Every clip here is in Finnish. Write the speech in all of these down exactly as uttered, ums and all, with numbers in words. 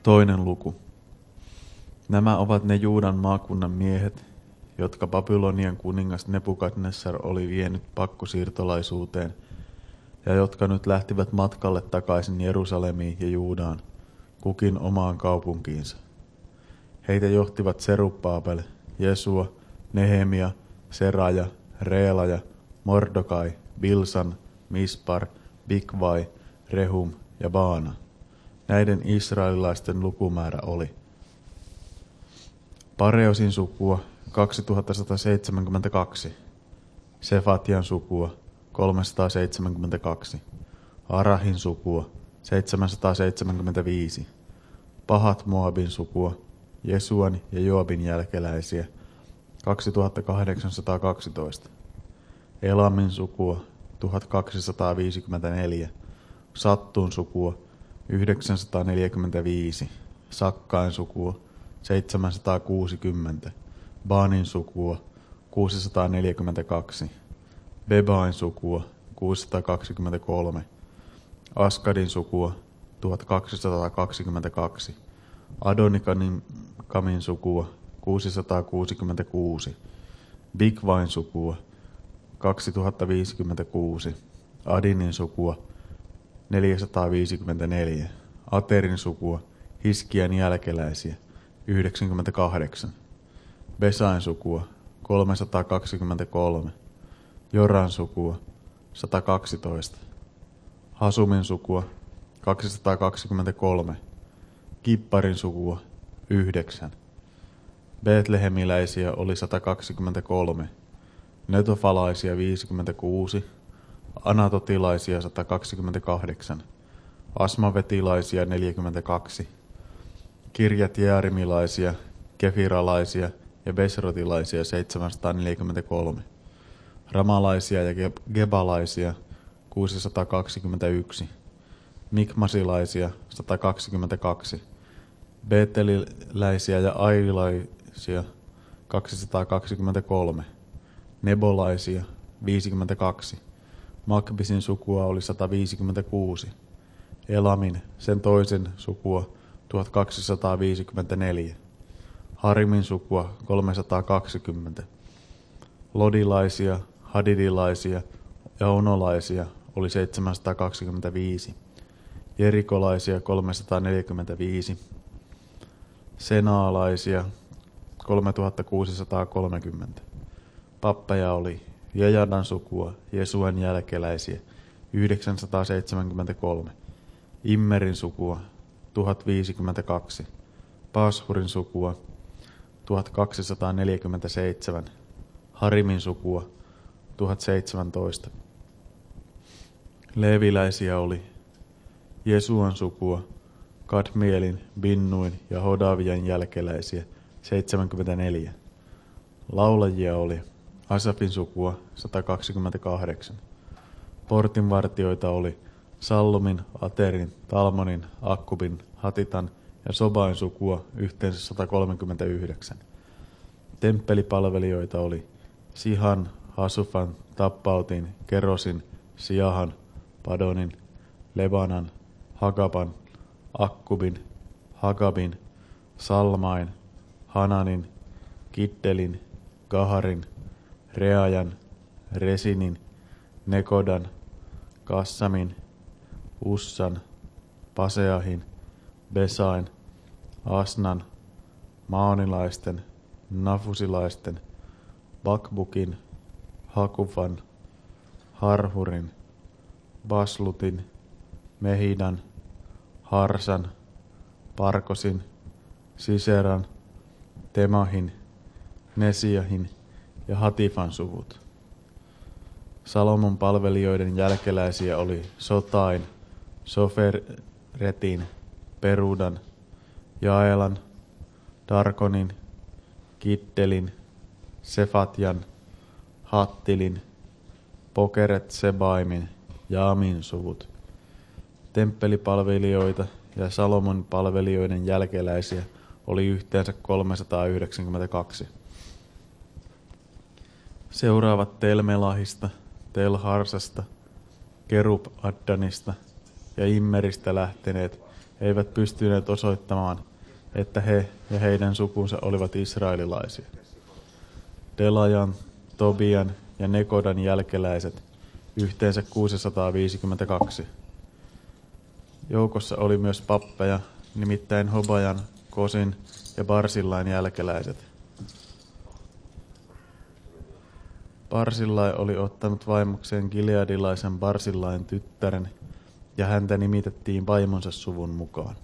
Toinen luku. Nämä ovat ne Juudan maakunnan miehet, jotka Babylonian kuningas Nebukadnessar oli vienyt pakkosiirtolaisuuteen ja jotka nyt lähtivät matkalle takaisin Jerusalemiin ja Juudaan, kukin omaan kaupunkiinsa. Heitä johtivat Serubbabel, Jesua, Nehemia, Seraja, Reelaja, Mordokai, Bilsan, Mispar, Bigvai, Rehum ja Baana. Näiden israelilaisten lukumäärä oli Pareosin sukua kaksituhatta seitsemänkymmentäkaksi, Sefatian sukua kolmesataaseitsemänkymmentäkaksi, Arahin sukua seitsemänsataaseitsemänkymmentäviisi, Pahat Moabin sukua, Jesuan ja Joabin jälkeläisiä kaksituhattakahdeksansataakaksitoista, Elamin sukua tuhatkaksisataaviisikymmentäneljä, Sattun sukua yhdeksänsataaneljäkymmentäviisi, Sakkain sukua seitsemänsataakuusikymmentä, Baanin sukua kuusisataaneljäkymmentäkaksi, Bebain sukua kuusisataakaksikymmentäkolme, Askadin sukua tuhatkaksisataakaksikymmentäkaksi, Adonikamin sukua kuusisataakuusikymmentäkuusi, Bigvain sukua kaksituhattaviisikymmentäkuusi, Adinin sukua neljäsataaviisikymmentäneljä, Aterin sukua Hiskian jälkeläisiä yhdeksänkymmentäkahdeksan, Besain sukua kolmesataakaksikymmentäkolme, Joran sukua sata kaksitoista, Hasumin sukua kaksisataakaksikymmentäkolme, Kipparin sukua yhdeksän, Betlehemiläisiä oli sata kaksikymmentäkolme, Netofalaisia viisikymmentäkuusi, Anatotilaisia sata kaksikymmentäkahdeksan, Asmavetilaisia neljäkymmentäkaksi, Kirjat-Jearimilaisia, Kefiralaisia ja Besrotilaisia seitsemänsataaneljäkymmentäkolme, Ramalaisia ja Gebalaisia kuusisataakaksikymmentäyksi, Mikmasilaisia sata kaksikymmentäkaksi, Beeteliläisiä ja Ailaisia kaksisataakaksikymmentäkolme, Nebolaisia viisikymmentäkaksi, Makbisin sukua oli sata viisikymmentäkuusi, Elamin sen toisen sukua tuhatkaksisataaviisikymmentäneljä, Harimin sukua kolmesataakaksikymmentä, Lodilaisia, Hadidilaisia ja Onolaisia oli seitsemänsataakaksikymmentäviisi, Jerikolaisia kolmesataaneljäkymmentäviisi, Senaalaisia kolmetuhattakuusisataakolmekymmentä. Pappeja oli Jejadan sukua Jesuen jälkeläisiä yhdeksänsataaseitsemänkymmentäkolme, Immerin sukua tuhatviisikymmentäkaksi, Pashurin sukua tuhatkaksisataaneljäkymmentäseitsemän, Harimin sukua tuhatseitsemäntoista. Leeviläisiä oli Jesuan sukua Kadmielin, Binnuin ja Hodavian jälkeläisiä seitsemänkymmentäneljä. Laulajia oli Asafin sukua sata kaksikymmentäkahdeksan. Portinvartijoita oli Sallumin, Aterin, Talmonin, Akkubin, Hatitan ja Sobain sukua yhteensä sata kolmekymmentäyhdeksän. Temppelipalvelijoita oli Sihan, Hasufan, Tappautin, Kerosin, Siahan, Padonin, Lebanan, Hagaban, Akkubin, Hagabin, Salmain, Hananin, Kittelin, Gaharin, Reajan, Resinin, Nekodan, Kassamin, Ussan, Paseahin, Besain, Asnan, Maonilaisten, Nafusilaisten, Bakbukin, Hakufan, Harhurin, Baslutin, Mehidan, Harsan, Parkosin, Siseran, Temahin, Nesiahin ja Hatifan suvut. Salomon palvelijoiden jälkeläisiä oli Sotain, Soferetin, Perudan, Jaelan, Darkonin, Kittelin, Sefatjan, Hattilin, Pokeret Sebaimin ja Amin suvut. Temppelipalvelijoita ja Salomon palvelijoiden jälkeläisiä oli yhteensä kolmesataayhdeksänkymmentäkaksi. Seuraavat Tel-Melahista, Tel-Harsasta, Kerub-Addanista ja Immeristä lähteneet eivät pystyneet osoittamaan, että he ja heidän sukunsa olivat israelilaisia. Delajan, Tobian ja Nekodan jälkeläiset, yhteensä kuusisataaviisikymmentäkaksi. Joukossa oli myös pappeja, nimittäin Hobajan, Kosin ja Barsillain jälkeläiset. Barsillai oli ottanut vaimokseen gileadilaisen Barsillain tyttären, ja häntä nimitettiin vaimonsa suvun mukaan.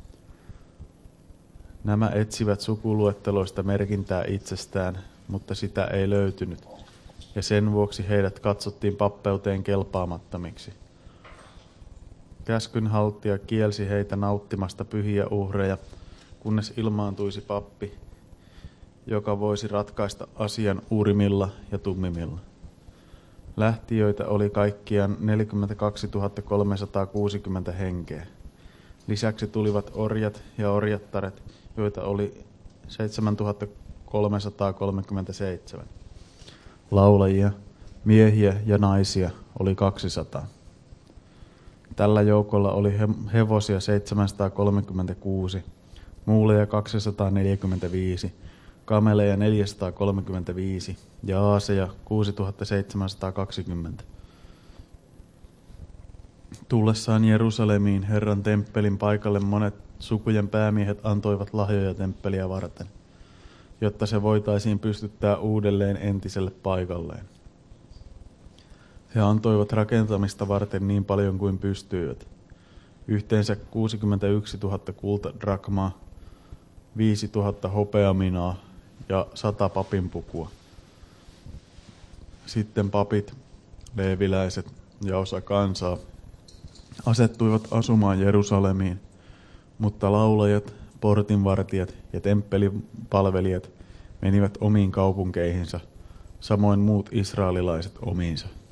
Nämä etsivät sukuluetteloista merkintää itsestään, mutta sitä ei löytynyt, ja sen vuoksi heidät katsottiin pappeuteen kelpaamattomiksi. Käskynhaltija kielsi heitä nauttimasta pyhiä uhreja, kunnes ilmaantuisi pappi, joka voisi ratkaista asian Uurimilla ja Tummimilla. Lähtijöitä oli kaikkiaan neljäkymmentäkaksituhatta kolmesataakuusikymmentä henkeä. Lisäksi tulivat orjat ja orjattaret, joita oli seitsemäntuhatta kolmesataakolmekymmentäseitsemän. Laulajia, miehiä ja naisia oli kaksisataa. Tällä joukolla oli hevosia seitsemänsataakolmekymmentäkuusi, muuleja kaksisataaneljäkymmentäviisi, kameleja neljäsataakolmekymmentäviisi ja aaseja kuusituhattaseitsemänsataakaksikymmentä. Tullessaan Jerusalemiin Herran temppelin paikalle monet sukujen päämiehet antoivat lahjoja temppeliä varten, jotta se voitaisiin pystyttää uudelleen entiselle paikalleen. He antoivat rakentamista varten niin paljon kuin pystyivät. Yhteensä kuusikymmentäyksituhatta kultadrakmaa, viisituhatta hopeaminaa ja sata papinpukua. Sitten papit, leeviläiset ja osa kansaa asettuivat asumaan Jerusalemiin, mutta laulajat, portinvartijat ja temppelipalvelijat menivät omiin kaupunkeihinsa, samoin muut israelilaiset omiinsa.